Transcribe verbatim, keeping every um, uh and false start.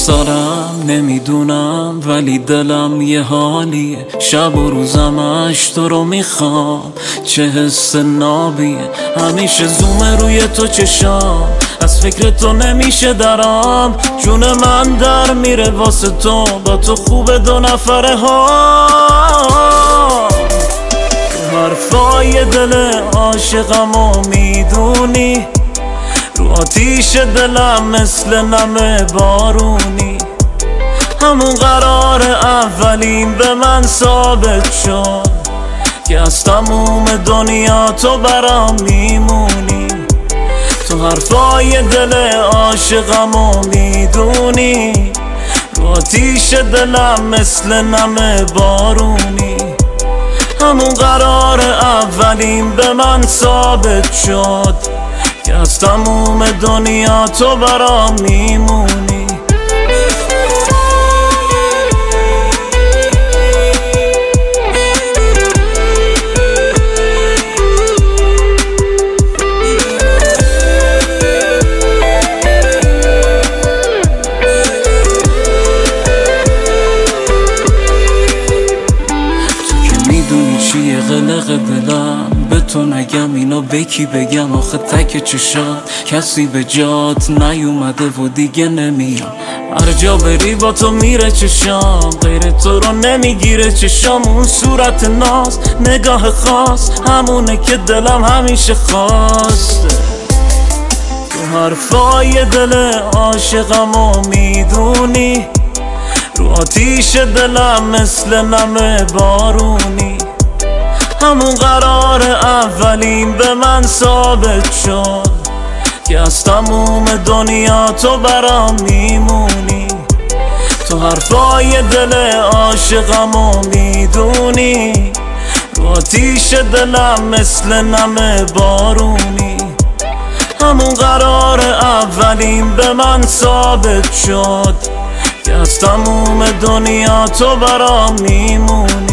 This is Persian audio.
دوست دارم نمیدونم ولی دلم یه حالیه، شب و روزمش تو رو میخوام، چه حس نابیه. همیشه زوم روی تو چشام، از فکر تو نمیشه درام، جون من در میره واسه تو، با تو خوبه دو نفره ها. حرفای دل عاشقمو میدونی، رو آتیش دلم مثل نم بارونی، همون قرار اولین به من ثابت شد که از تموم دنیا تو برام میمونی. تو حرفای دل عاشقمو میدونی، رو آتیش دلم مثل نم بارونی، همون قرار اولین به من ثابت شد که از تموم دنیا تو برام میمونی. چیه قلق دلم به تو نگم، اینو به کی بگم آخه تک چشات کسی به جات نیومده و دیگه نمیام. هر جا بری با تو میره چشام، غیر تو رو نمیگیره چشام. اون صورت ناز نگاه خاص همونه که دلم همیشه خواسته. تو حرفای دل عاشقمو میدونی، رو آتیش دلم مثل نم بارونی، همون قرار اولین به من ثابت شد که از تموم دنیا تو برام میمونی. تو حرفای دل عاشقمو میدونی، رو آتیش دلم مثل نم بارونی، همون قرار اولین به من ثابت شد که از تموم دنیا تو برام میمونی.